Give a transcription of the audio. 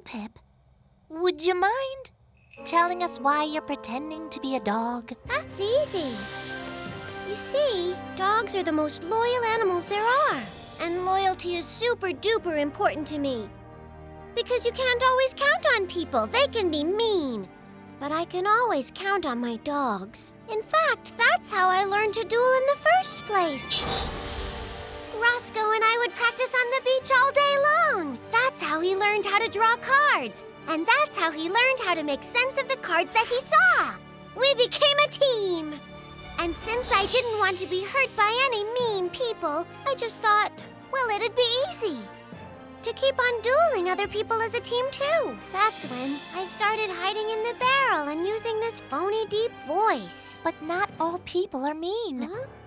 Pip. Would you mind telling us why you're pretending to be a dog? That's easy. You see, dogs are the most loyal animals there are. And loyalty is super-duper important to me. Because you can't always count on people. They can be mean. But I can always count on my dogs. In fact, that's how I learned to duel in the first place. Roscoe and I would practice on the beach all day long. That's how he learned how to draw cards. And that's how he learned how to make sense of the cards that he saw. We became a team. And since I didn't want to be hurt by any mean people, I just thought, well, it'd be easy to keep on dueling other people as a team, too. That's when I started hiding in the barrel and using this phony deep voice. But not all people are mean. Huh?